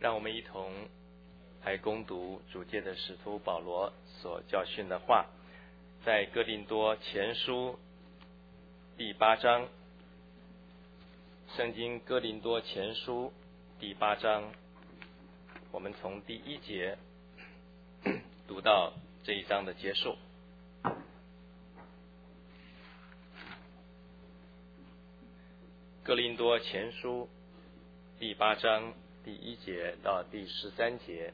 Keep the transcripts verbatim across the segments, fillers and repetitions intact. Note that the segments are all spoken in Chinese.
让我们一同来攻读主诫的使徒保罗所教训的话，在哥林多前书第八章，圣经哥林多前书第八章，我们从第一节读到这一章的结束。哥林多前书第八章第一节到第十三节，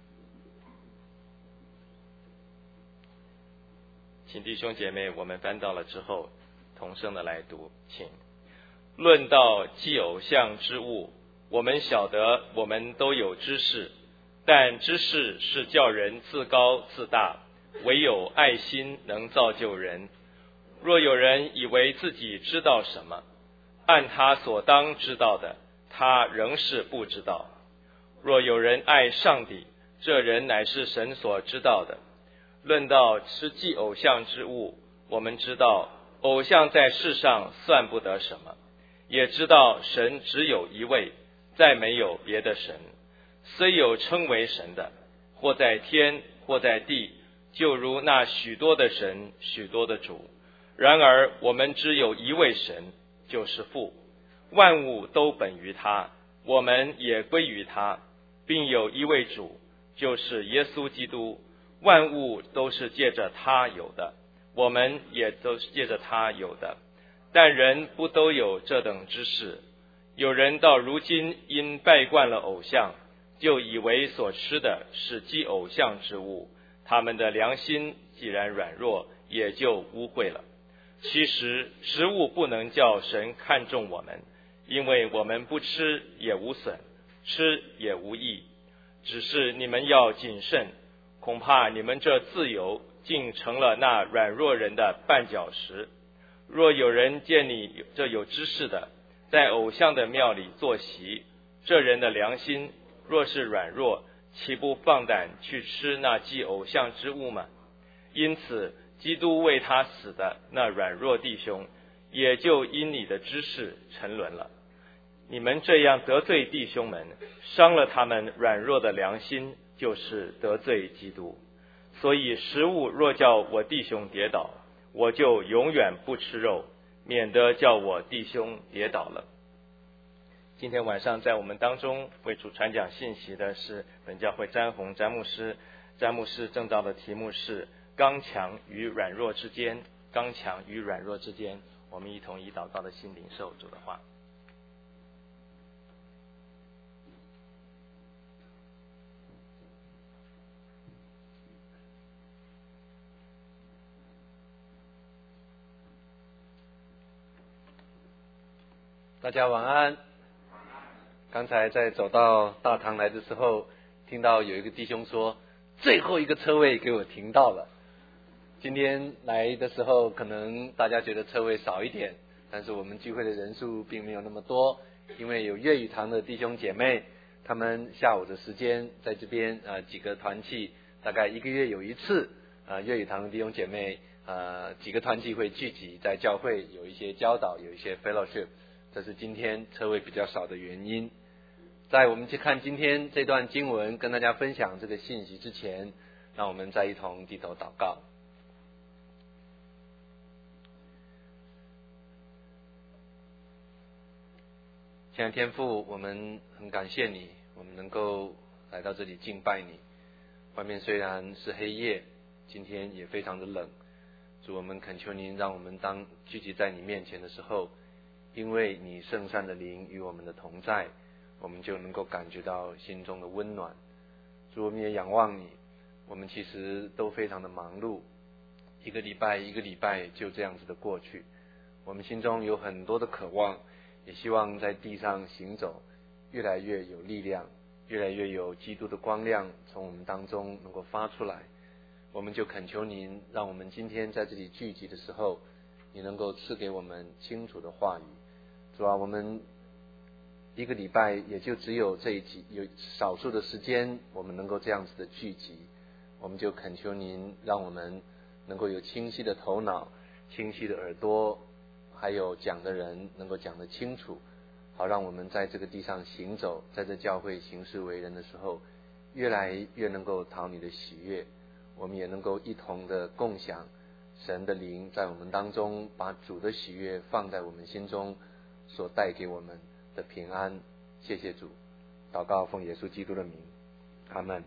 请弟兄姐妹我们翻到了之后同声的来读，请。论到祭偶像之物，我们晓得我们都有知识，但知识是叫人自高自大，唯有爱心能造就人。若有人以为自己知道什么，按他所当知道的，他仍是不知道。若有人爱上帝，这人乃是神所知道的。论到吃祭偶像之物，我们知道偶像在世上算不得什么，也知道神只有一位，再没有别的神。虽有称为神的，或在天或在地，就如那许多的神，许多的主。然而我们只有一位神，就是父，万物都本于他，我们也归于他，并有一位主，就是耶稣基督。万物都是借着他有的，我们也都是借着他有的。但人不都有这等知识？有人到如今因拜惯了偶像，就以为所吃的是祭偶像之物，他们的良心既然软弱，也就污秽了。其实食物不能叫神看重我们，因为我们不吃也无损，吃也无益。只是你们要谨慎，恐怕你们这自由竟成了那软弱人的绊脚石。若有人见你这有知识的，在偶像的庙里坐席，这人的良心若是软弱，岂不放胆去吃那祭偶像之物吗？因此基督为他死的那软弱弟兄，也就因你的知识沉沦了。你们这样得罪弟兄们，伤了他们软弱的良心，就是得罪基督。所以食物若叫我弟兄跌倒，我就永远不吃肉，免得叫我弟兄跌倒了。今天晚上在我们当中为主传讲信息的是本教会詹宏詹牧师，詹牧师正道的题目是刚强与软弱之间，刚强与软弱之间。我们一同以祷告的心领受主的话。 大家晚安。刚才在走到大堂来的时候，听到有一个弟兄说，最后一个车位给我停到了。今天来的时候，可能大家觉得车位少一点，但是我们聚会的人数并没有那么多，因为有粤语堂的弟兄姐妹，他们下午的时间在这边呃几个团契，大概一个月有一次，呃粤语堂的弟兄姐妹呃几个团契会聚集在教会，有一些教导，有一些 fellowship。这是今天车位比较少的原因。在我们去看今天这段经文，跟大家分享这个信息之前，让我们再一同低头祷告。亲爱的天父，我们很感谢你，我们能够来到这里敬拜你。外面虽然是黑夜，今天也非常的冷，主，我们恳求您，让我们当聚集在你面前的时候，因为你圣善的灵与我们的同在，我们就能够感觉到心中的温暖。主，我们也仰望你，我们其实都非常的忙碌，一个礼拜一个礼拜就这样子的过去，我们心中有很多的渴望，也希望在地上行走越来越有力量，越来越有基督的光亮从我们当中能够发出来。我们就恳求您，让我们今天在这里聚集的时候，你能够赐给我们清楚的话语。主啊，我们一个礼拜也就只有这一集有少数的时间，我们能够这样子的聚集，我们就恳求您，让我们能够有清晰的头脑，清晰的耳朵，还有讲的人能够讲得清楚， 好让我们在这个地上行走，在这教会行事为人的时候，越来越能够讨你的喜悦。我们也能够一同的共享神的灵在我们当中，把主的喜悦放在我们心中所带给我们的平安。谢谢主，祷告奉耶稣基督的名，阿们。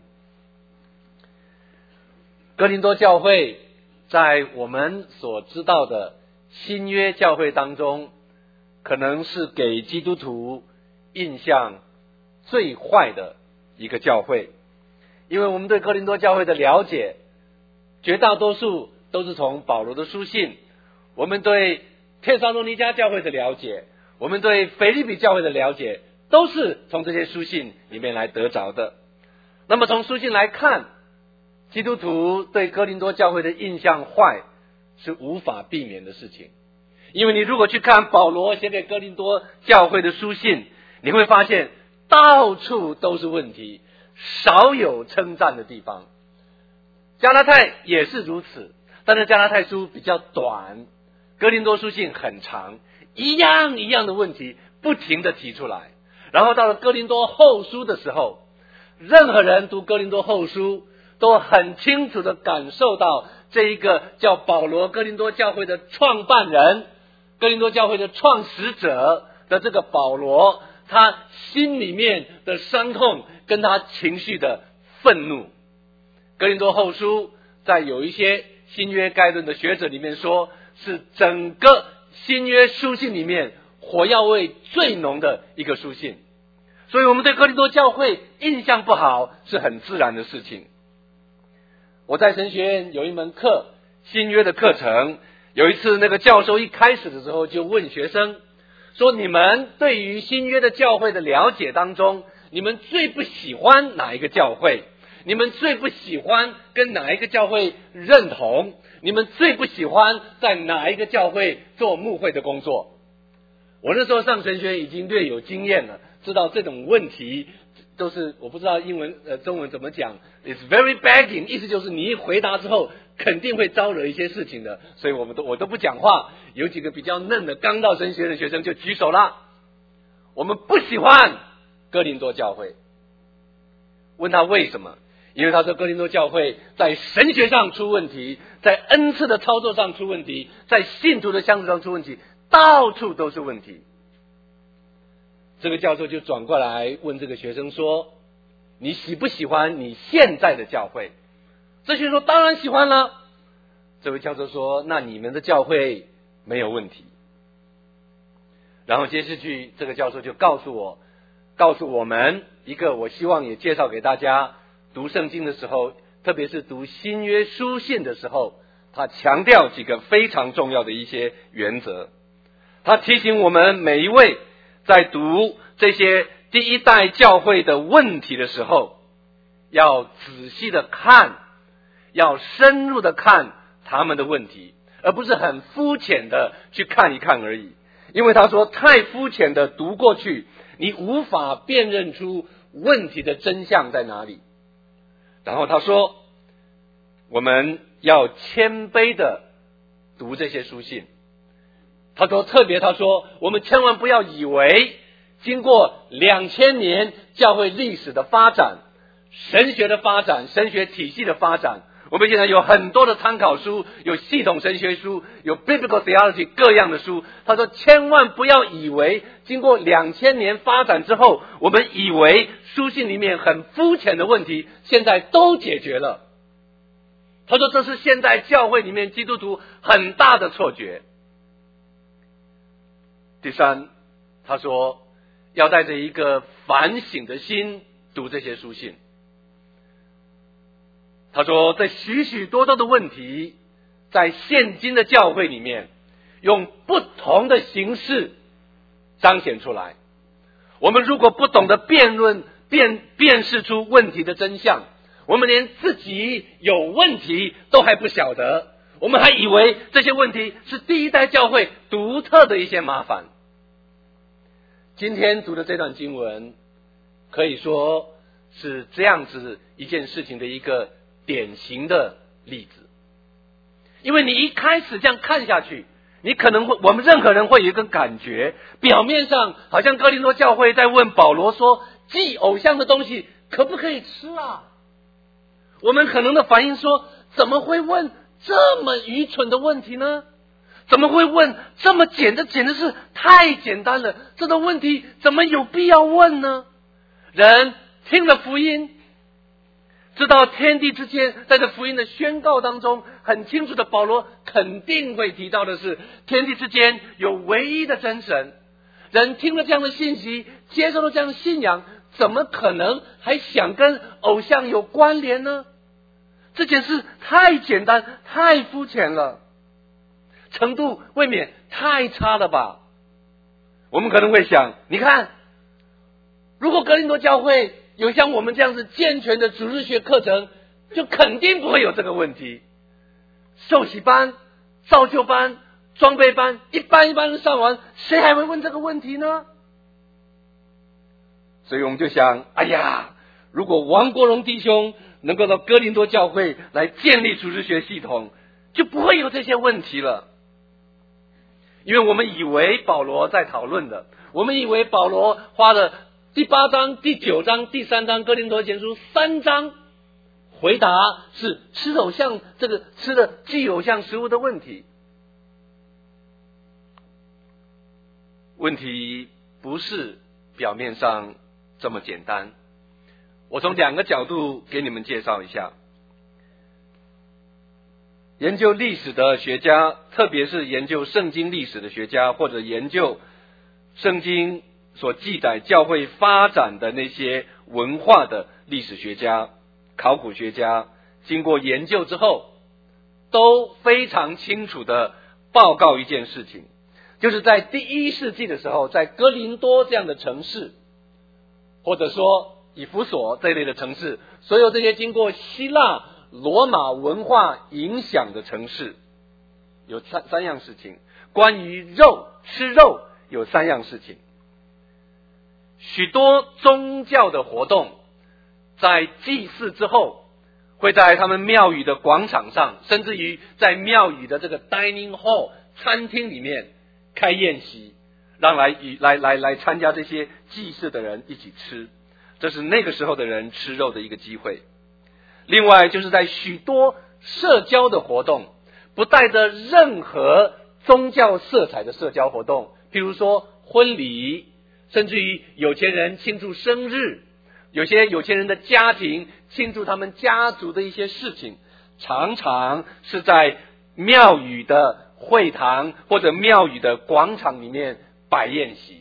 哥林多教会在我们所知道的新约教会当中，可能是给基督徒印象最坏的一个教会。因为我们对哥林多教会的了解，绝大多数都是从保罗的书信，我们对帖撒罗尼迦教会的了解，我们对腓立比教会的了解，都是从这些书信里面来得着的。那么从书信来看，基督徒对哥林多教会的印象坏是无法避免的事情。因为你如果去看保罗写给哥林多教会的书信，你会发现到处都是问题，少有称赞的地方。加拉太也是如此，但是加拉太书比较短，哥林多书信很长，一样一样的问题不停地提出来。然后到了哥林多后书的时候，任何人读哥林多后书都很清楚地感受到这一个叫保罗哥林多教会的创办人，哥林多教会的创始者的这个保罗，他心里面的伤痛跟他情绪的愤怒。哥林多后书在有一些新约概论的学者里面说，是整个新约书信里面火药味最浓的一个书信。所以我们对哥林多教会印象不好是很自然的事情。我在神学院有一门课，新约的课程，有一次那个教授一开始的时候就问学生说，你们对于新约的教会的了解当中，你们最不喜欢哪一个教会？你们最不喜欢跟哪一个教会认同？你们最不喜欢在哪一个教会做牧会的工作？我那时候上神学院已经略有经验了，知道这种问题都是，我不知道英文呃中文怎么讲， It's very begging， 意思就是你一回答之后肯定会招惹一些事情的，所以我们都我都不讲话。有几个比较嫩的刚到神学院的学生就举手了，我们不喜欢哥林多教会。问他为什么？因为他说哥林多教会在神学上出问题，在恩赐的操作上出问题，在信徒的相处上出问题，到处都是问题。这个教授就转过来问这个学生说，你喜不喜欢你现在的教会？这学生说当然喜欢了。这位教授说，那你们的教会没有问题。然后接下去这个教授就告诉我告诉我们一个，我希望也介绍给大家，读圣经的时候，特别是读新约书信的时候，他强调几个非常重要的一些原则。他提醒我们每一位在读这些第一代教会的问题的时候，要仔细的看，要深入的看他们的问题，而不是很肤浅的去看一看而已。因为他说太肤浅的读过去，你无法辨认出问题的真相在哪里。然后他说我们要谦卑的读这些书信。他说特别他说我们千万不要以为经过两千年教会历史的发展，神学的发展，神学体系的发展，我们现在有很多的参考书，有系统神学书，有 biblical theology 各样的书。他说千万不要以为经过两千年发展之后，我们以为书信里面很肤浅的问题现在都解决了。他说这是现在教会里面基督徒很大的错觉。第三，他说要带着一个反省的心读这些书信。他说在许许多多的问题在现今的教会里面用不同的形式彰显出来。我们如果不懂得辩论辨辨识出问题的真相，我们连自己有问题都还不晓得，我们还以为这些问题是第一代教会独特的一些麻烦。今天读的这段经文可以说是这样子一件事情的一个典型的例子。因为你一开始这样看下去， 你可能会，我们任何人会有一个感觉，表面上好像哥林多教会在问保罗说，祭偶像的东西可不可以吃啊？我们可能的反应说，怎么会问这么愚蠢的问题呢？怎么会问这么简单，简直是太简单了，这个问题怎么有必要问呢？人听了福音，知道天地之间，在这福音的宣告当中，很清楚的保罗肯定会提到的是，天地之间有唯一的真神。人听了这样的信息，接受了这样的信仰，怎么可能还想跟偶像有关联呢？这件事太简单，太肤浅了，程度未免太差了吧？我们可能会想，你看，如果哥林多教会有像我们这样子健全的主日学课程，就肯定不会有这个问题。受洗班、造就班、装备班，一班一班的上完，谁还会问这个问题呢？所以我们就想，哎呀，如果王国荣弟兄能够到哥林多教会来建立主日学系统，就不会有这些问题了。因为我们以为保罗在讨论的，我们以为保罗花了第八章、第九章、第三章哥林多前书三章回答是吃偶像这个吃的祭偶像食物的问题。问题不是表面上这么简单。我从两个角度给你们介绍一下。研究历史的学家，特别是研究圣经历史的学家，或者研究圣经所记载教会发展的那些文化的历史学家、考古学家，经过研究之后，都非常清楚的报告一件事情，就是在第一世纪的时候，在哥林多这样的城市，或者说以弗所这类的城市，所有这些经过希腊、罗马文化影响的城市，有三三样事情。关于肉，吃肉有三样事情。许多宗教的活动在祭祀之后，会在他们庙宇的广场上，甚至于在庙宇的这个 dining hall 餐厅里面开宴席，让来来来来参加这些祭祀的人一起吃，这是那个时候的人吃肉的一个机会。另外就是在许多社交的活动，不带着任何宗教色彩的社交活动，譬如说婚礼，甚至于有钱人庆祝生日，有些有钱人的家庭庆祝他们家族的一些事情，常常是在庙宇的会堂或者庙宇的广场里面摆宴席。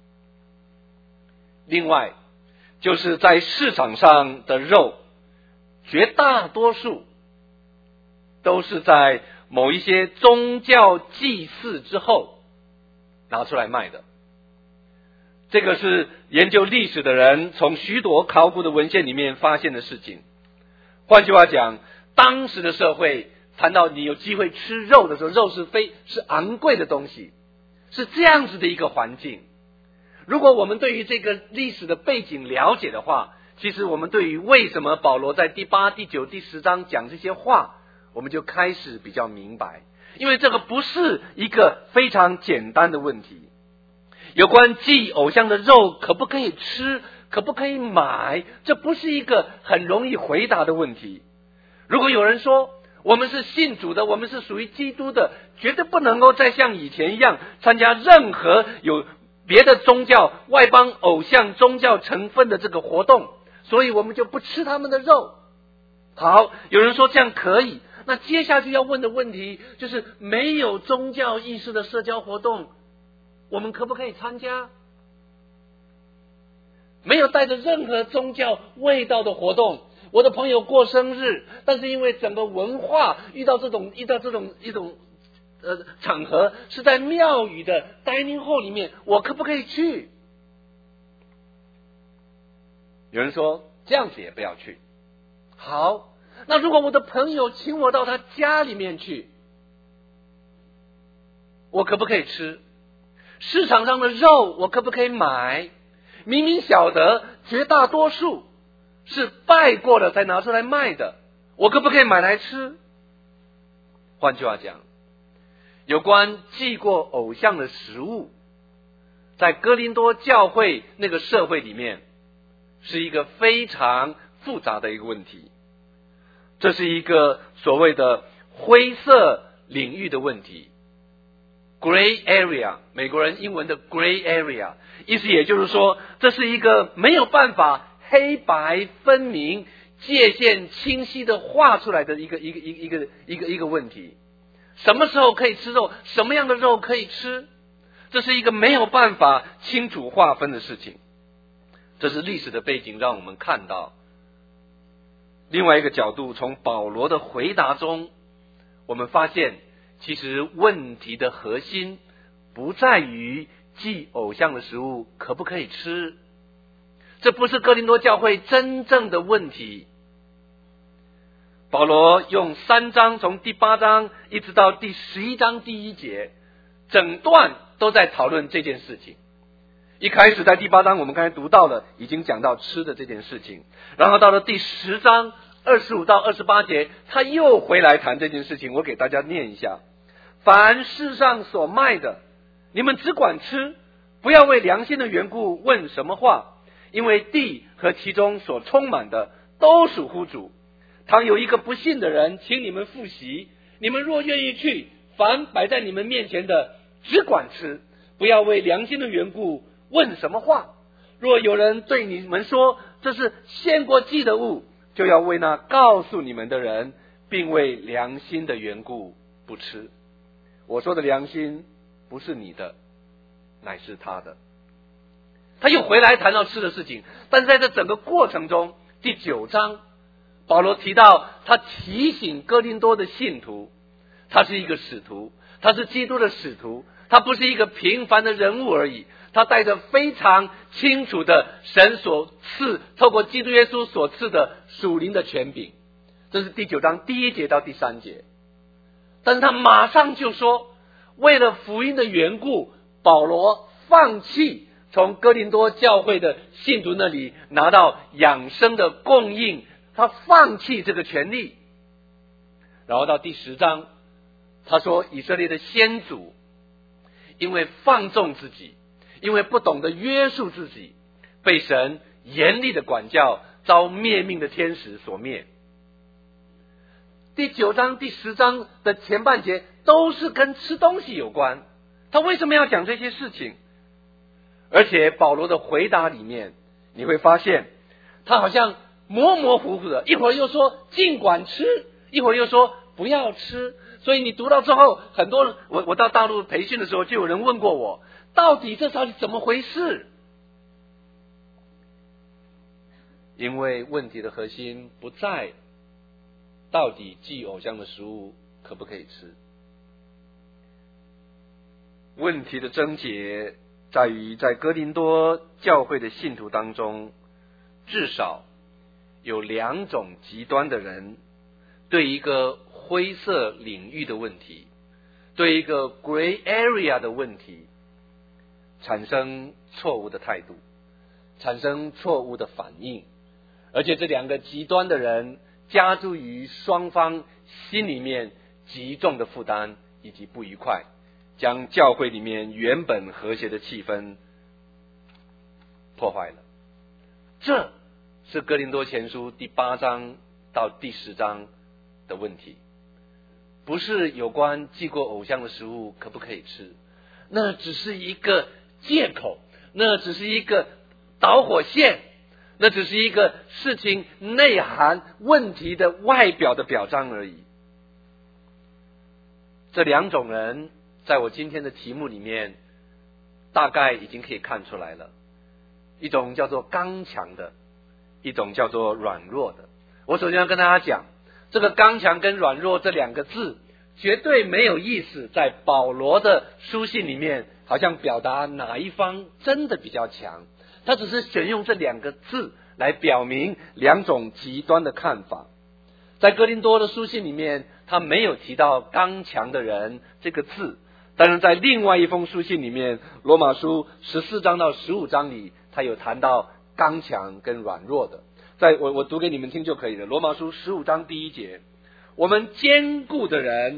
另外就是在市场上的肉，绝大多数都是在某一些宗教祭祀之后拿出来卖的。这个是研究历史的人从许多考古的文献里面发现的事情。换句话讲，当时的社会谈到你有机会吃肉的时候，肉是非是昂贵的东西，是这样子的一个环境。如果我们对于这个历史的背景了解的话，其实我们对于为什么保罗在第八、第九、第十章讲这些话，我们就开始比较明白。因为这个不是一个非常简单的问题。有关祭偶像的肉可不可以吃，可不可以买，这不是一个很容易回答的问题。如果有人说我们是信主的，我们是属于基督的，绝对不能够再像以前一样参加任何有别的宗教、外邦偶像宗教成分的这个活动，所以我们就不吃他们的肉。好，有人说这样可以，那接下去要问的问题就是没有宗教意识的社交活动，我们可不可以参加？没有带着任何宗教味道的活动，我的朋友过生日，但是因为整个文化遇到这种遇到这种一种呃场合是在庙宇的 dining hall 里面，我可不可以去？有人说这样子也不要去。好，那如果我的朋友请我到他家里面去，我可不可以吃？市场上的肉我可不可以买？明明晓得绝大多数是拜过了才拿出来卖的，我可不可以买来吃？换句话讲， 有关祭过偶像的食物，在哥林多教会那个社会里面，是一个非常复杂的一个问题。这是一个所谓的灰色领域的问题 ，gray area， 美国人英文的 gray area， 意思也就是说，这是一个没有办法黑白分明、界限清晰的画出来的一个一个一个一个一个一个问题。什么时候可以吃肉？什么样的肉可以吃？这是一个没有办法清楚划分的事情。这是历史的背景，让我们看到另外一个角度。从保罗的回答中，我们发现其实问题的核心不在于祭偶像的食物可不可以吃，这不是哥林多教会真正的问题。保罗用三章，从第八章一直到第十一章第一节，整段都在讨论这件事情。一开始在第八章我们刚才读到了，已经讲到吃的这件事情，然后到了第十章二十五到二十八节，他又回来谈这件事情。我给大家念一下：凡世上所卖的，你们只管吃，不要为良心的缘故问什么话，因为地和其中所充满的都属乎主。倘有一个不信的人请你们赴席，你们若愿意去，凡摆在你们面前的只管吃，不要为良心的缘故问什么话。若有人对你们说这是献过祭的物，就要为那告诉你们的人，并为良心的缘故不吃。我说的良心不是你的，乃是他的。他又回来谈到吃的事情，但是在这整个过程中，第九章保罗提到，他提醒哥林多的信徒，他是一个使徒，他是基督的使徒，他不是一个平凡的人物而已，他带着非常清楚的神所赐，透过基督耶稣所赐的属灵的权柄。这是第九章第一节到第三节。但是他马上就说，为了福音的缘故，保罗放弃从哥林多教会的信徒那里拿到养生的供应，他放弃这个权利。然后到第十章，他说以色列的先祖因为放纵自己，因为不懂得约束自己，被神严厉的管教，遭灭命的天使所灭。第九章第十章的前半节都是跟吃东西有关，他为什么要讲这些事情？而且保罗的回答里面你会发现，他好像模模糊糊的，一会儿又说尽管吃，一会儿又说不要吃。所以你读到之后，很多人，我我到大陆培训的时候，就有人问过我，到底这到底怎么回事？因为问题的核心不在到底祭偶像的食物可不可以吃，问题的症结在于，在哥林多教会的信徒当中，至少有两种极端的人，对一个灰色领域的问题，对一个 gray area 的问题，产生错误的态度，产生错误的反应。而且这两个极端的人加诸于双方心里面极重的负担以及不愉快，将教会里面原本和谐的气氛破坏了。这是哥林多前书第八章到第十章的问题，不是有关祭过偶像的食物可不可以吃，那只是一个借口，那只是一个导火线，那只是一个事情内涵问题的外表的表彰而已。这两种人在我今天的题目里面大概已经可以看出来了，一种叫做刚强的，一种叫做软弱的。我首先要跟大家讲，这个刚强跟软弱这两个字绝对没有意思在保罗的书信里面好像表达哪一方真的比较强，他只是选用这两个字来表明两种极端的看法。在哥林多的书信里面，他没有提到刚强的人这个字，但是在另外一封书信里面，罗马书十四章到十五章里，他有谈到刚强跟软弱的。在我我读给你们听就可以了。罗马书十五章第一节，我们坚固的人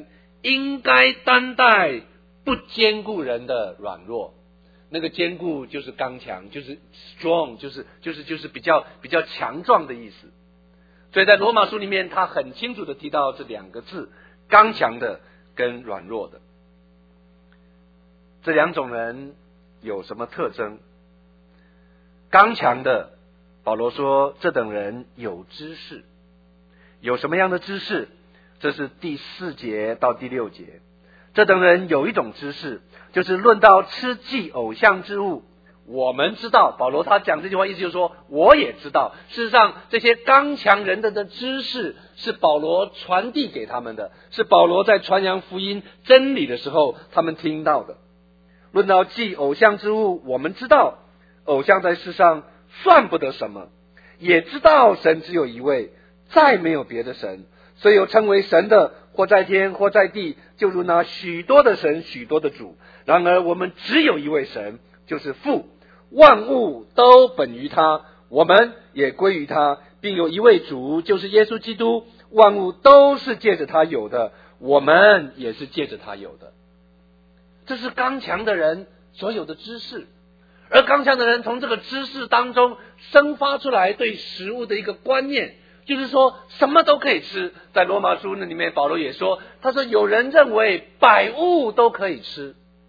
应该担待不坚固人的软弱。那个坚固就是刚强，就是 strong， 就是就是就是比较比较强壮的意思。所以在罗马书里面，他很清楚的提到这两个字：刚强的跟软弱的。这两种人有什么特征？刚强的，保罗说这等人有知识。有什么样的知识？这是第四节到第六节。这等人有一种知识，就是论到吃祭偶像之物，我们知道，保罗他讲这句话意思就是说，我也知道。事实上，这些刚强人的的知识是保罗传递给他们的，是保罗在传扬福音真理的时候他们听到的。论到祭偶像之物，我们知道偶像在世上算不得什么，也知道神只有一位，再没有别的神，所以有称为神的，或在天或在地，就如那许多的神许多的主。然而我们只有一位神，就是父，万物都本于他，我们也归于他，并有一位主，就是耶稣基督，万物都是借着他有的，我们也是借着他有的。这是刚强的人所有的知识，而刚强的人从这个知识当中生发出来对食物的一个观念，就是说什么都可以吃。在罗马书那里面，保罗也说，他说有人认为百物都可以吃。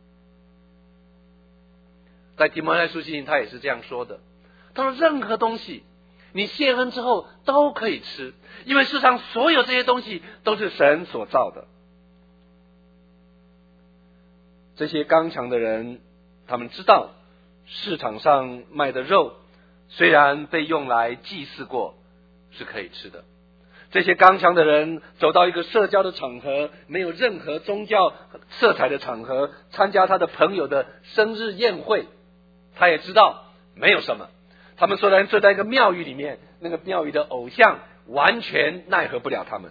在提摩太书信他也是这样说的，他说任何东西你谢恩之后都可以吃，因为世上所有这些东西都是神所造的。这些刚强的人，他们知道市场上卖的肉虽然被用来祭祀过，是可以吃的。这些刚强的人走到一个社交的场合，没有任何宗教色彩的场合，参加他的朋友的生日宴会，他也知道没有什么。他们虽然坐在一个庙宇里面，那个庙宇的偶像完全奈何不了他们。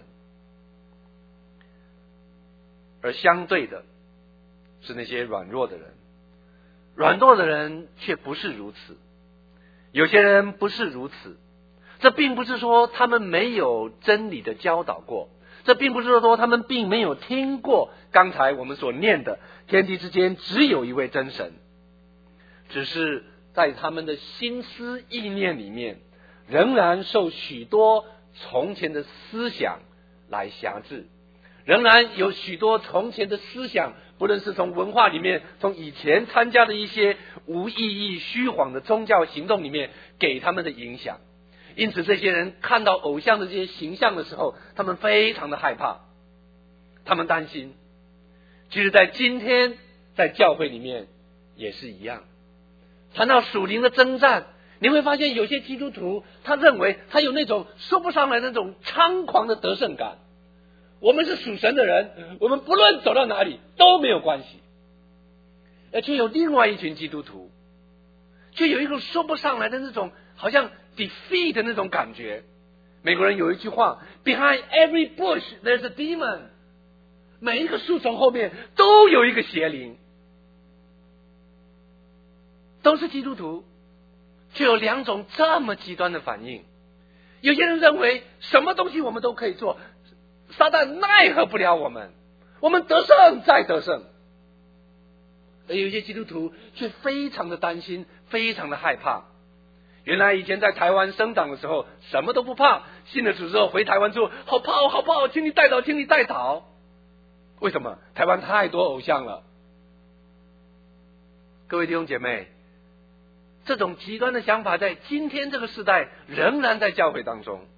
而相对的是那些软弱的人，软弱的人却不是如此。有些人不是如此，这并不是说他们没有真理的教导过，这并不是说他们并没有听过刚才我们所念的天地之间只有一位真神，只是在他们的心思意念里面仍然受许多从前的思想来辖制，仍然有许多从前的思想，不论是从文化里面，从以前参加的一些无意义虚晃的宗教行动里面给他们的影响。因此这些人看到偶像的这些形象的时候，他们非常的害怕，他们担心。其实在今天在教会里面也是一样，谈到属灵的征战，你会发现有些基督徒他认为他有那种说不上来的那种猖狂的得胜感，我们是属神的人，我们不论走到哪里都没有关系。而却有另外一群基督徒，却有一种说不上来的那种好像 defeat 的那种感觉。美国人有一句话 ，Behind every bush there's a demon， 每一个树丛后面都有一个邪灵。都是基督徒，却有两种这么极端的反应。有些人认为什么东西我们都可以做，撒旦奈何不了我们，我们得胜再得胜。而有些基督徒却非常的担心，非常的害怕。原来以前在台湾生长的时候什么都不怕，信了主之后回台湾之后好怕好怕，请你带祷请你带祷。为什么？台湾太多偶像了。各位弟兄姐妹，这种极端的想法在今天这个时代仍然在教会当中。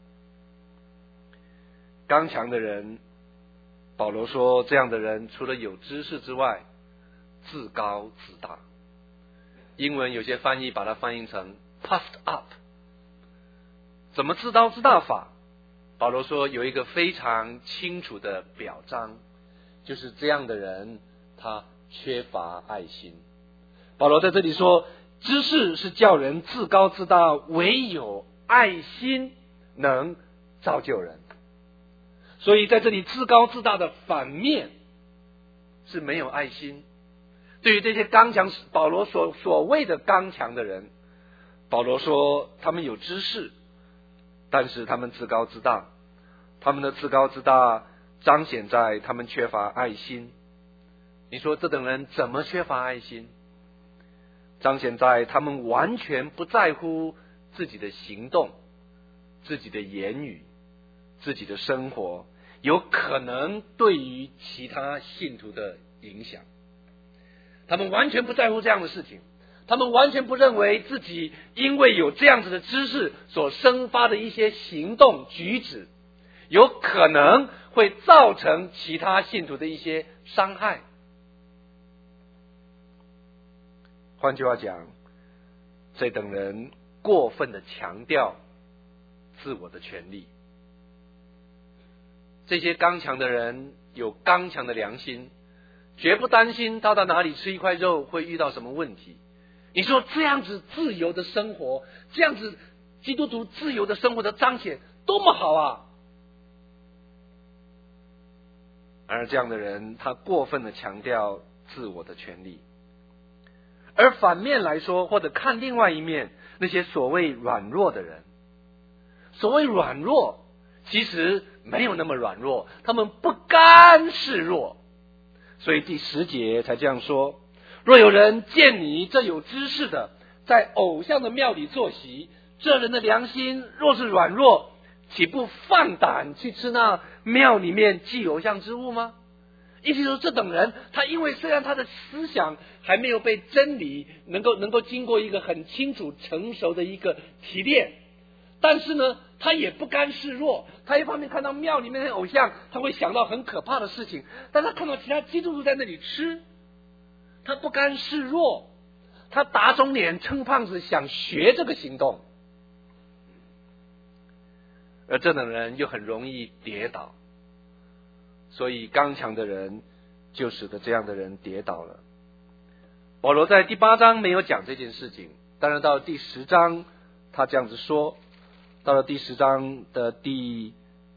刚强的人，保罗说这样的人除了有知识之外，自高自大。英文有些翻译把它翻译成 puffed up。 怎么自高自大法？保罗说有一个非常清楚的表彰，就是这样的人他缺乏爱心。保罗在这里说，知识是叫人自高自大，唯有爱心能造就人。所以在这里自高自大的反面是没有爱心。对于这些刚强，保罗所所谓的刚强的人，保罗说他们有知识，但是他们自高自大。他们的自高自大彰显在他们缺乏爱心。你说这等人怎么缺乏爱心？彰显在他们完全不在乎自己的行动、自己的言语、自己的生活有可能对于其他信徒的影响。他们完全不在乎这样的事情，他们完全不认为自己因为有这样子的知识所生发的一些行动举止有可能会造成其他信徒的一些伤害。换句话讲，这等人过分的强调自我的权利。这些刚强的人有刚强的良心，绝不担心他到哪里吃一块肉会遇到什么问题。你说这样子自由的生活，这样子基督徒自由的生活的彰显多么好啊！而这样的人他过分的强调自我的权利。而反面来说，或者看另外一面，那些所谓软弱的人，所谓软弱其实没有那么软弱，他们不甘示弱。所以第十节才这样说，若有人见你这有知识的在偶像的庙里坐席，这人的良心若是软弱，岂不放胆去吃那庙里面祭偶像之物吗？意思说，这等人他因为虽然他的思想还没有被真理能够能够经过一个很清楚成熟的一个提炼，但是呢他也不甘示弱。他一方面看到庙里面的偶像，他会想到很可怕的事情，但他看到其他基督徒在那里吃，他不甘示弱，他打肿脸撑胖子，想学这个行动。而这等人又很容易跌倒，所以刚强的人就使得这样的人跌倒了。保罗在第八章没有讲这件事情，当然到第十章他这样子说。到了第十章的第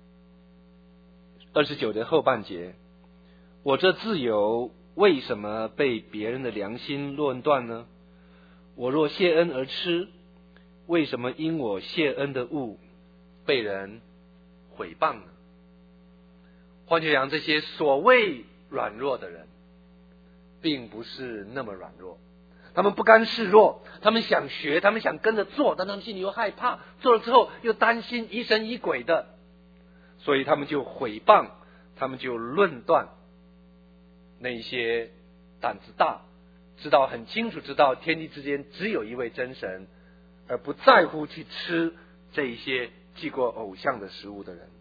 二十九节后半节，我这自由为什么被别人的良心论断呢？我若谢恩而吃，为什么因我谢恩的物被人毁谤呢？换句话讲，这些所谓软弱的人并不是那么软弱，他们不甘示弱，他们想学，他们想跟着做，但他们心里又害怕，做了之后又担心疑神疑鬼的，所以他们就毁谤，他们就论断那一些胆子大，知道很清楚知道天地之间只有一位真神，而不在乎去吃这一些祭过偶像的食物的人。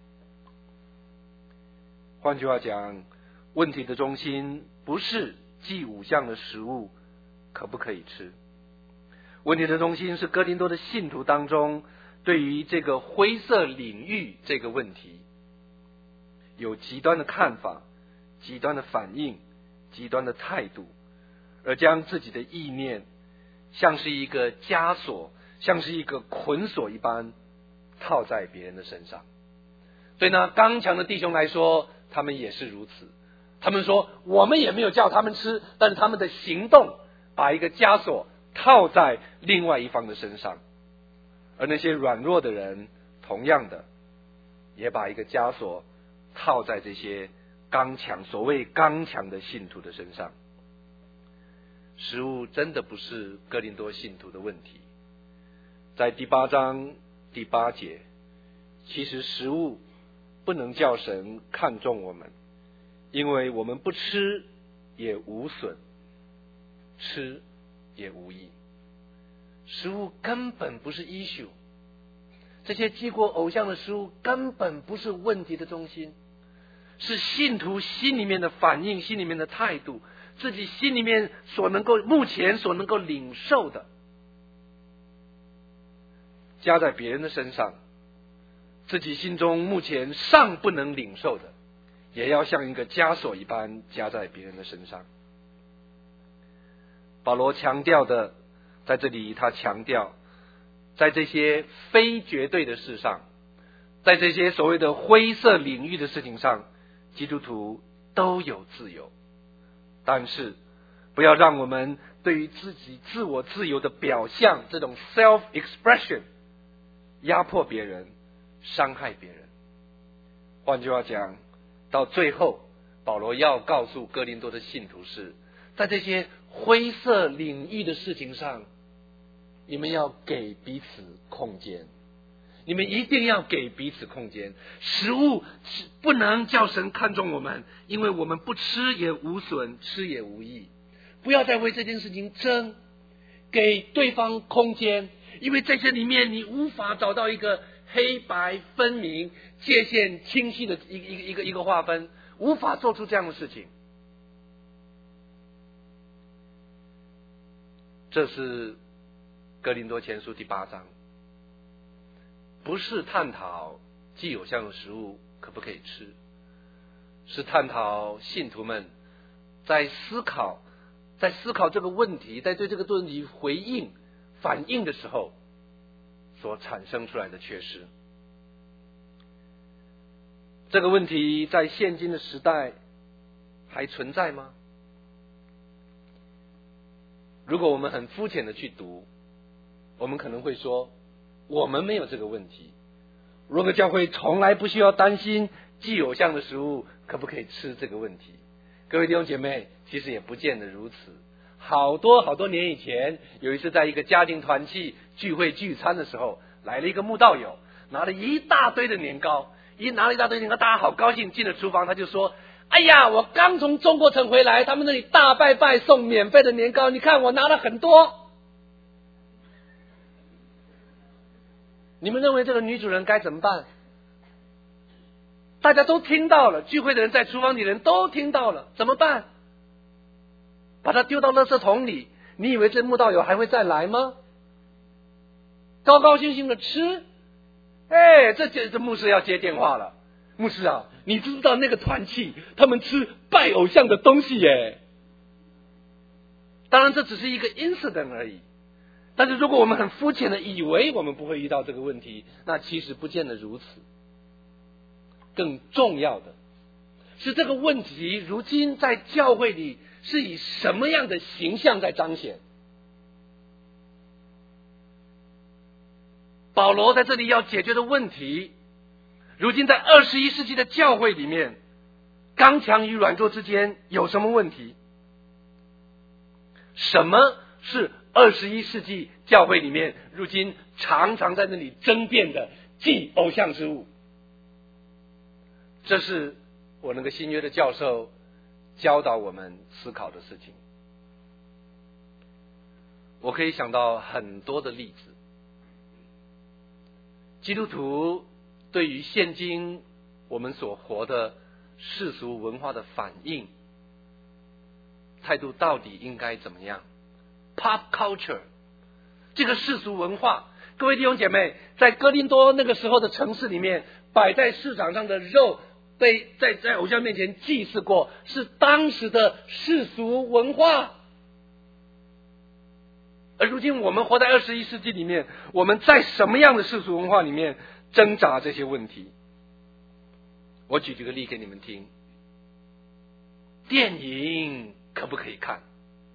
换句话讲，问题的中心不是祭偶像的食物可不可以吃，问题的中心是哥林多的信徒当中对于这个灰色领域这个问题有极端的看法、极端的反应、极端的态度，而将自己的意念像是一个枷锁，像是一个捆锁一般套在别人的身上。对那刚强的弟兄来说，他们也是如此。他们说我们也没有叫他们吃，但是他们的行动把一个枷锁套在另外一方的身上。而那些软弱的人同样的也把一个枷锁套在这些刚强所谓刚强的信徒的身上。食物真的不是哥林多信徒的问题。在第八章第八节，其实食物不能叫神看重我们，因为我们不吃也无损，吃也无益。食物根本不是 issue， 这些祭过偶像的食物根本不是问题的中心，是信徒心里面的反应，心里面的态度，自己心里面所能够目前所能够领受的，加在别人的身上，自己心中目前尚不能领受的，也要像一个枷锁一般加在别人的身上。保罗强调的，在这里他强调，在这些非绝对的事上，在这些所谓的灰色领域的事情上，基督徒都有自由，但是不要让我们对于自己自我自由的表象，这种 self expression 压迫别人，伤害别人。换句话讲， 到最后，保罗要告诉哥林多的信徒是，在这些灰色领域的事情上，你们要给彼此空间，你们一定要给彼此空间。食物不能叫神看重我们，因为我们不吃也无损，吃也无益。不要再为这件事情争，给对方空间，因为在这里面你无法找到一个黑白分明、界限清晰的一个一个一个一个划分，无法做出这样的事情。这是哥林多前书第八章，不是探讨既有项的食物可不可以吃，是探讨信徒们在思考在思考这个问题，在对这个问题回应反应的时候所产生出来的缺失。这个问题在现今的时代还存在吗？如果我们很肤浅的去读，我们可能会说，我们没有这个问题，罗马教会从来不需要担心既有项的食物可不可以吃这个问题。各位弟兄姐妹，其实也不见得如此。好多好多年以前，有一次在一个家庭团契聚会聚餐的时候，来了一个慕道友，拿了一大堆的年糕，一拿了一大堆年糕，大家好高兴，进了厨房他就说，哎呀，我刚从中国城回来，他们那里大拜拜送免费的年糕，你看我拿了很多。你们认为这个女主人该怎么办？大家都听到了，聚会的人在厨房里的人都听到了，怎么办？把它丢到垃圾桶里，你以为这慕道友还会再来吗？高高兴兴的吃，哎，这这这牧师要接电话了。牧师啊，你知不知道那个团契他们吃拜偶像的东西耶？当然这只是一个 incident 而已，但是如果我们很肤浅的以为我们不会遇到这个问题，那其实不见得如此。更重要的是，这个问题如今在教会里是以什么样的形象在彰显？保罗在这里要解决的问题，如今在二十一世纪的教会里面，刚强与软弱之间有什么问题？什么是二十一世纪教会里面如今常常在那里争辩的祭偶像之物？这是我那个新约的教授教导我们思考的事情。我可以想到很多的例子。基督徒对于现今我们所活的世俗文化的反应态度到底应该怎么样？ Pop culture 这个世俗文化，各位弟兄姐妹，在哥林多那个时候的城市里面，摆在市场上的肉被在在偶像面前祭祀过，是当时的世俗文化。而如今我们活在二十一世纪里面，我们在什么样的世俗文化里面挣扎这些问题？我举几个例给你们听。电影可不可以看？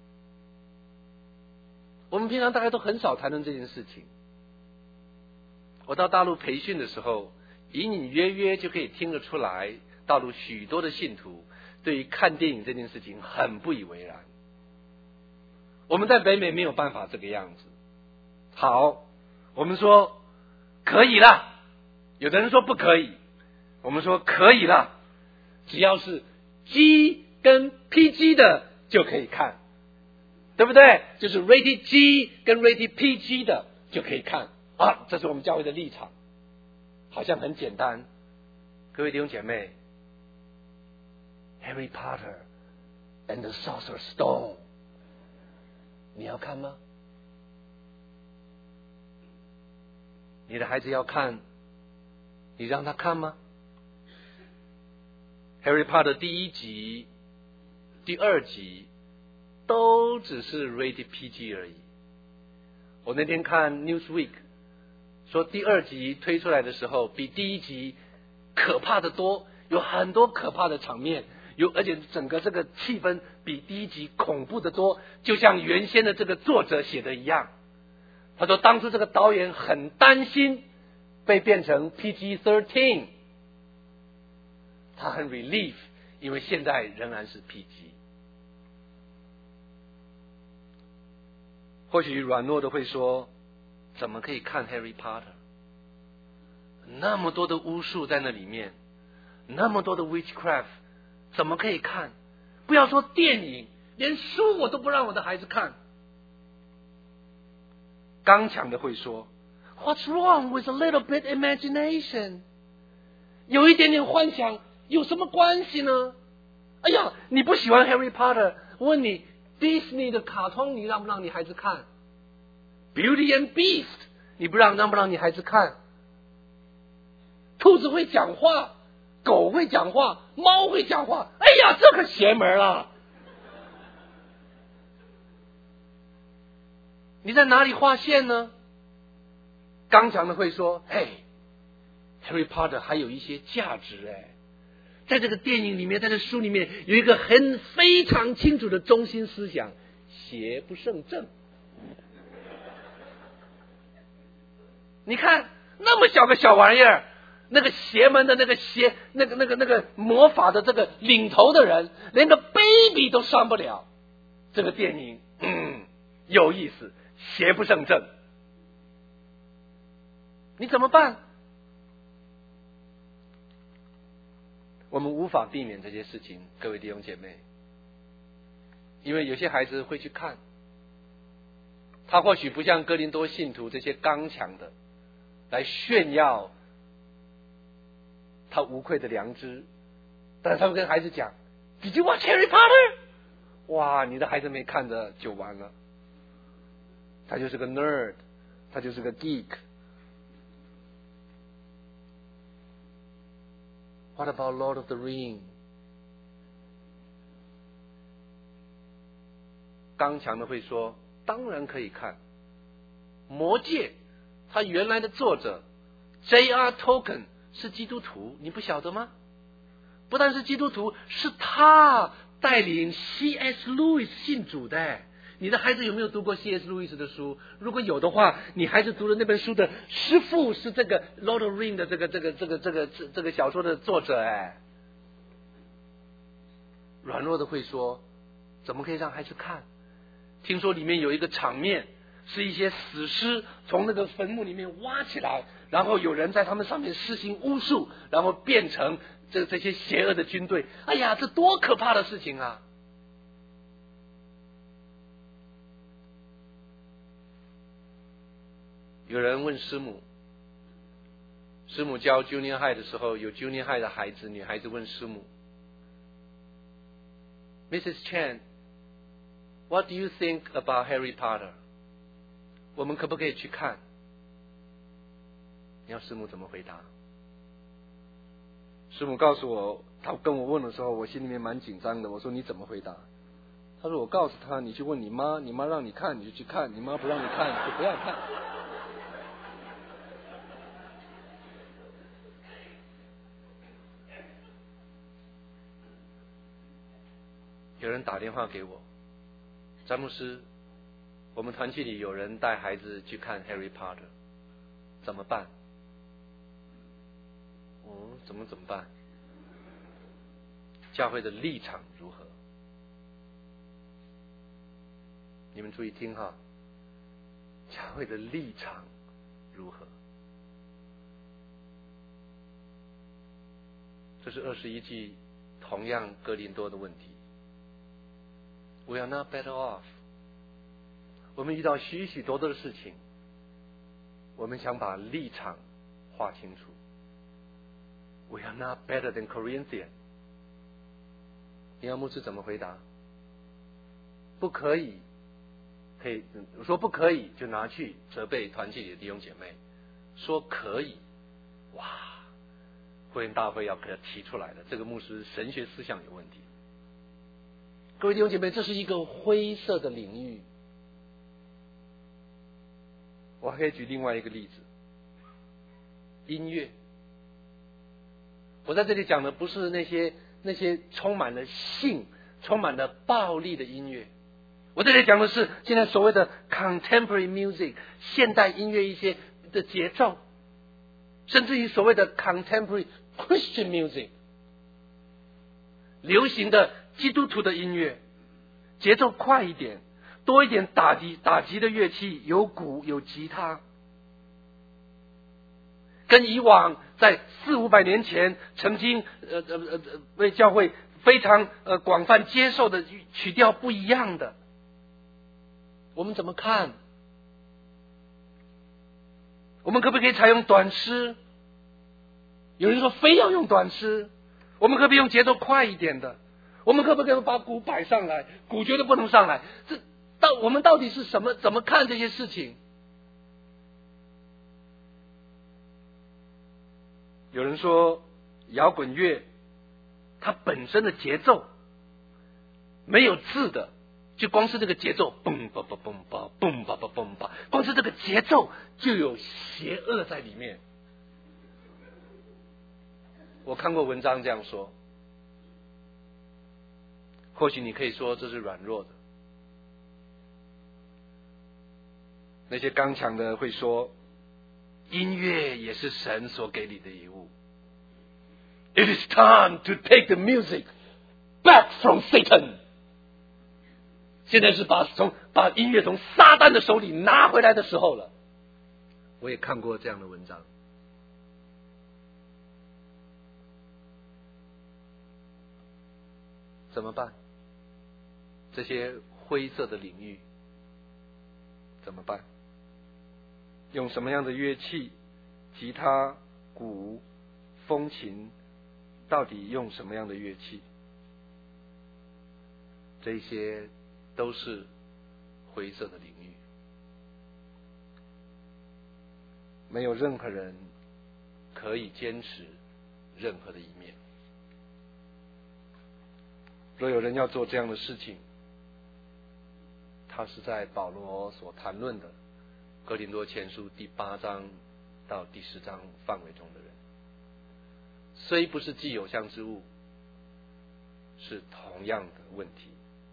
我们平常大家都很少谈论这件事情。我到大陆培训的时候，隐隐约约就可以听得出来，大陆许多的信徒对于看电影这件事情很不以为然。我们在北美没有办法这个样子。好，我们说可以啦，有的人说不可以，我们说可以啦，只要是 G 跟 P G 的就可以看，对不对？就是 rated G 跟 rated P G 的就可以看啊，这是我们教会的立场，好像很简单。各位弟兄姐妹， Harry Potter and the Sorcerer's Stone 你要看吗？你的孩子要看，你让他看吗？ Harry Potter 第一集、第二集都只是 rated P G 而已。我那天看 Newsweek 说，第二集推出来的时候比第一集可怕的多，有很多可怕的场面，有而且整个这个气氛比第一集恐怖的多，就像原先的这个作者写的一样。他说当初这个导演很担心被变成 P G 十三， 他很 relief， 因为现在仍然是 P G。或许软弱的会说，怎么可以看 Harry Potter？ 那么多的巫术在那里面，那么多的 witchcraft， 怎么可以看？不要说电影，连书我都不让我的孩子看。刚强的会说 What's wrong with a little bit imagination？ 有一点点幻想有什么关系呢？哎呀，你不喜欢 Harry Potter， 我问你 Disney 的卡通你让不让你孩子看？ Beauty and Beast 你不让让不让你孩子看？兔子会讲话，狗会讲话，猫会讲话，哎呀，这可邪门了！你在哪里划线呢？刚强的会说，嘿 Harry Potter 还有一些价值哎，在这个电影里面，在这书里面有一个很非常清楚的中心思想，邪不胜正。你看那么小个小玩意儿，那个邪门的那个邪那个那个那个魔法的这个领头的人，连个 baby 都伤不了。这个电影嗯有意思，邪不胜正。你怎么办？我们无法避免这些事情，各位弟兄姐妹，因为有些孩子会去看，他或许不像哥林多信徒这些刚强的来炫耀他无愧的良知，但是他会跟孩子讲 Did you watch Harry Potter？ 哇，你的孩子没看着就完了，他就是个 nerd， 他就是个 geek。What about Lord of the Ring？ 刚强的会说，当然可以看。魔戒，他原来的作者 J R Tolkien 是基督徒，你不晓得吗？不但是基督徒，是他带领 C S Lewis 信主的。你的孩子有没有读过 C S Lewis 的书？如果有的话，你孩子读的那本书的师父是这个 Lord of the Ring 的这个这个这个这个这个小说的作者哎。软弱的会说，怎么可以让孩子看？听说里面有一个场面，是一些死尸从那个坟墓里面挖起来，然后有人在他们上面施行巫术，然后变成这这些邪恶的军队。哎呀，这多可怕的事情啊！有人问师母，师母教 Junior High 的时候，有 Junior High 的孩子，女孩子问师母 Missus Chan，What do you think about Harry Potter？ 我们可不可以去看？你要师母怎么回答？师母告诉我，她跟我问的时候，我心里面蛮紧张的。我说你怎么回答？她说我告诉她，你去问你妈，你妈让你看你就去看，你妈不让你看你就不要看。有人打电话给我，詹牧师，我们团契里有人带孩子去看 Harry Potter， 怎么办？哦，怎么怎么办？教会的立场如何？你们注意听哈，教会的立场如何？这是二十一纪同样哥林多的问题。We are not better off。我们遇到许许多多的事情，我们想把立场划清楚。We are not better than Corinthians。你要牧师怎么回答？不可以，可以说不可以就拿去责备团契里的弟兄姐妹，说可以，哇，会员大会要给他提出来的，这个牧师神学思想有问题。各位弟兄姐妹，这是一个灰色的领域。我还可以举另外一个例子，音乐。我在这里讲的不是那些那些充满了性、充满了暴力的音乐，我这里讲的是现在所谓的 contemporary music 现代音乐一些的节奏，甚至于所谓的 contemporary Christian music。 流行的基督徒的音乐，节奏快一点，多一点打击打击的乐器，有鼓有吉他，跟以往在四五百年前曾经呃呃呃为教会非常呃广泛接受的曲调不一样的。我们怎么看？我们可不可以采用短诗？有人说非要用短诗，我们可不可以用节奏快一点的？我们可不可以把鼓摆上来？鼓绝对不能上来。这到我们到底是什么？怎么看这些事情？有人说摇滚乐它本身的节奏没有字的，就光是这个节奏嘣吧吧嘣吧嘣吧吧嘣吧，光是这个节奏就有邪恶在里面。我看过文章这样说，或许你可以说这是软弱的，那些刚强的会说音乐也是神所给你的礼物。It is time to take the music back from Satan。 现在是把从把音乐从撒旦的手里拿回来的时候了。我也看过这样的文章。怎么办？这些灰色的领域怎么办？用什么样的乐器？吉他、鼓、风琴，到底用什么样的乐器？这些都是灰色的领域。没有任何人可以坚持任何的一面。若有人要做这样的事情，他是在保罗所谈论的哥林多前书第八章到第十章范围中的人，虽不是既有相之物，是同样的问题。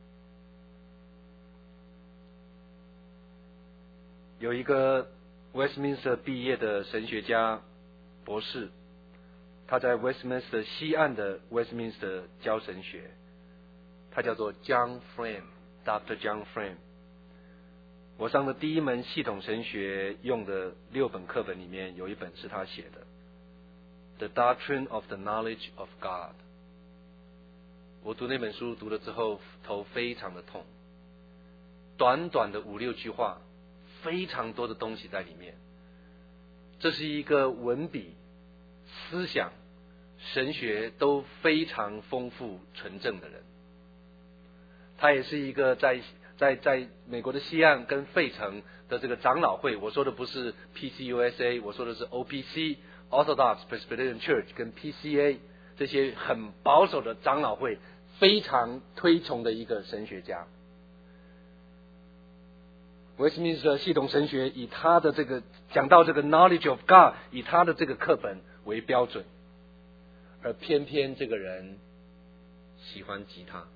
有一个 Westminster 毕业的神学家博士，他在 Westminster 西岸的 Westminster 教神学，他叫做 John Frame，Doctor John Frame。我上的第一门系统神学用的六本课本里面，有一本是他写的 The Doctrine of the Knowledge of God。 我读那本书读了之后头非常的痛，短短的五六句话，非常多的东西在里面。这是一个文笔、思想、神学都非常丰富纯正的人。他也是一个在在在美国的西岸跟费城的这个长老会，我说的不是 P C U S A， 我说的是 O P C Orthodox Presbyterian Church 跟 P C A 这些很保守的长老会非常推崇的一个神学家。Westminster 系统神学以他的这个讲到这个 Knowledge of God， 以他的这个课本为标准，而偏偏这个人喜欢吉他。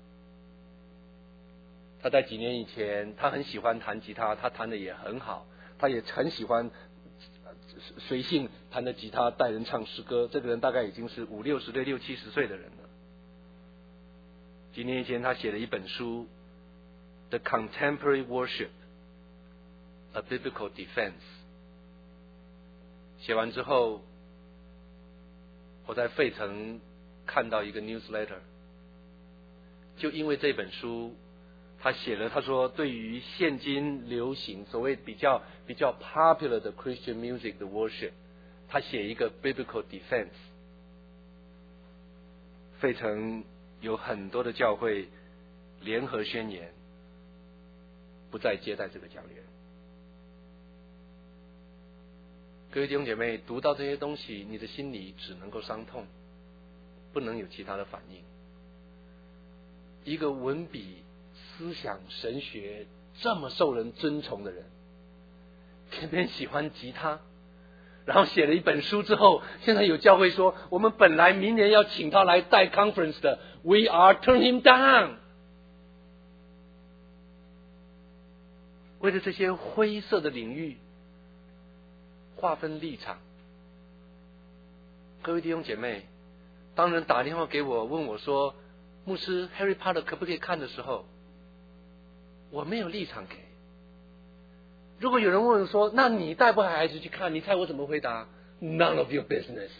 他在几年以前，他很喜欢弹吉他，他弹的也很好，他也很喜欢随性弹的吉他带人唱诗歌。这个人大概已经是五六十岁、六七十岁的人了。几年以前，他写了一本书《The Contemporary Worship: A Biblical Defense》。写完之后，我在费城看到一个 newsletter， 就因为这本书。他写了，他说对于现今流行所谓比较比较 popular 的 Christian music 的 worship， 他写一个 biblical defense。 费城有很多的教会联合宣言，不再接待这个教员。各位弟兄姐妹，读到这些东西，你的心里只能够伤痛，不能有其他的反应。一个文笔、思想、神学这么受人尊崇的人，偏偏喜欢吉他，然后写了一本书之后，现在有教会说，我们本来明年要请他来带 conference 的 ，We are turn him down。为了这些灰色的领域划分立场。各位弟兄姐妹，当人打电话给我问我说， 牧师 Harry Potter 可不可以看的时候，我没有立场给。如果有人问说，那你带不带孩子去看？你猜我怎么回答？ None of your business。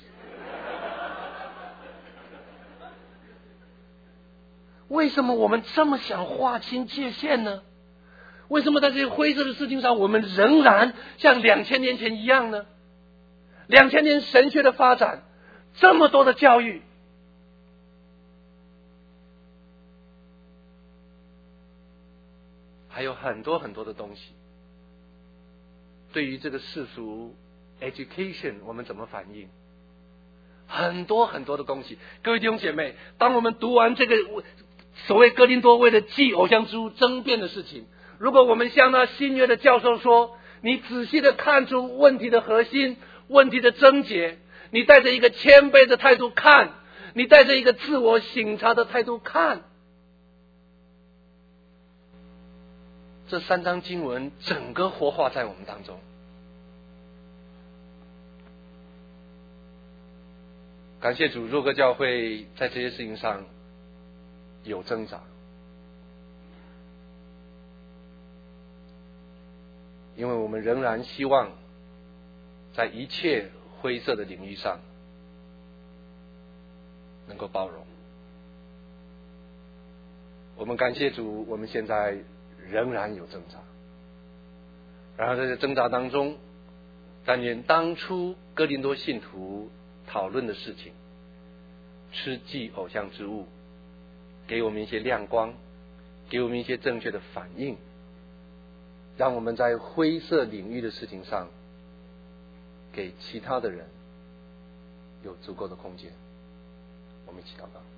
为什么我们这么想划清界限呢？为什么在这些灰色的事情上，我们仍然像两千年前一样呢？两千年神学的发展，这么多的教育，还有很多很多的东西。对于这个世俗 education， 我们怎么反应？很多很多的东西。各位弟兄姐妹，当我们读完这个所谓哥林多为了祭偶像之物争辩的事情，如果我们像那新约的教授说，你仔细的看出问题的核心，问题的症结，你带着一个谦卑的态度看，你带着一个自我省察的态度看，这三章经文整个活化在我们当中。感谢主，若哥教会在这些事情上有挣扎，因为我们仍然希望在一切灰色的领域上能够包容。我们感谢主，我们现在仍然有挣扎。然后在这挣扎当中，但愿当初哥林多信徒讨论的事情，吃祭偶像之物，给我们一些亮光，给我们一些正确的反应，让我们在灰色领域的事情上，给其他的人有足够的空间。我们一起祷告。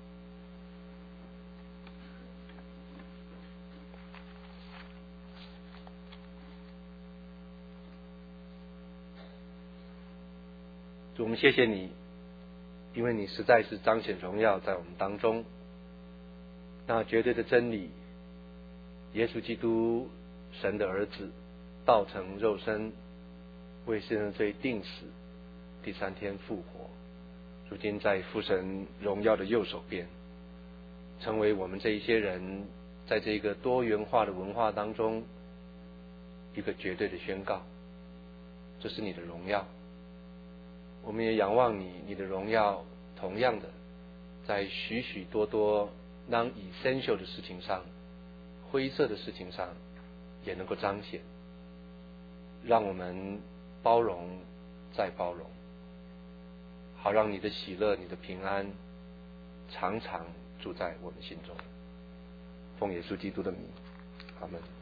主，我们谢谢你，因为你实在是彰显荣耀在我们当中。那绝对的真理，耶稣基督神的儿子道成肉身，为世人的罪定死，第三天复活，如今在父神荣耀的右手边，成为我们这一些人在这个多元化的文化当中一个绝对的宣告。这是你的荣耀，我们也仰望你，你的荣耀同样的在许许多多 non-essential 的事情上，灰色的事情上也能够彰显，让我们包容再包容，好让你的喜乐、你的平安常常住在我们心中。奉耶稣基督的名，阿们。